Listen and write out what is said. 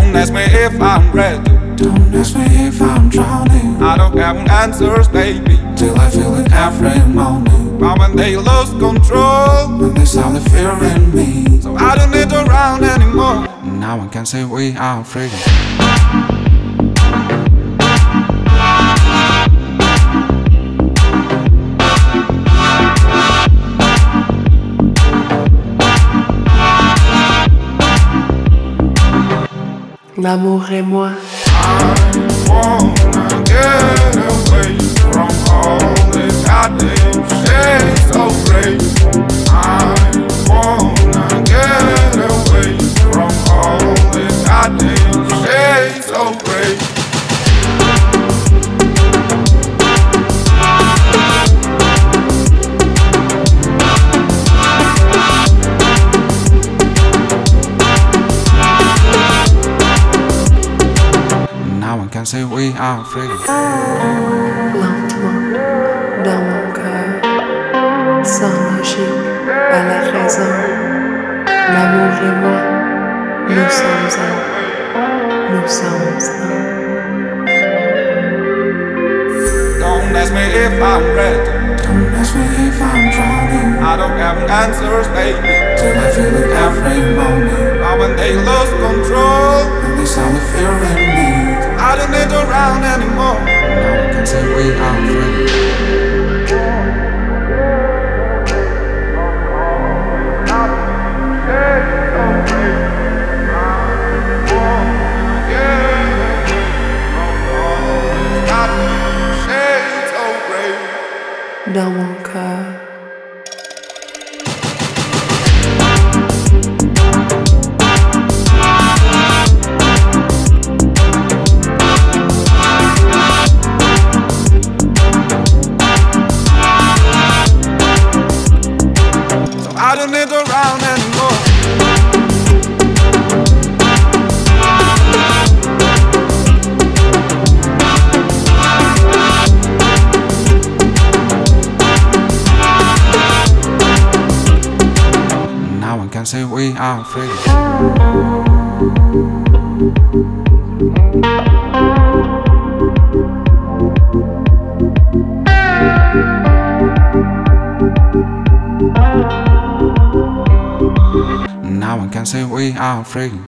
Don't ask me if I'm ready. Don't ask me if I'm drowning. I don't have answers, baby, till I feel it every morning. but when they lose control, When they saw the fear in me, so I don't need to run anymore. now I can say we are free. L'amour et moi. I wanna get away from all this goddamn shit so great. I wanna get away from all this goddamn shit so great. Now I can say we are free. Lentement, dans mon cœur, sans logique, à la raison. L'amour et moi, nous sommes un, nous sommes un. Don't ask me if I'm ready. Don't ask me if I'm drowning. I don't have answers, baby, Till I feel it every morning. but when they lose control, When they saw the fear in me, I don't need to run anymore. now I can say we are free. Dans mon cœur. So I don't need to run anymore. Now I can say we are free. Now I can say we are free.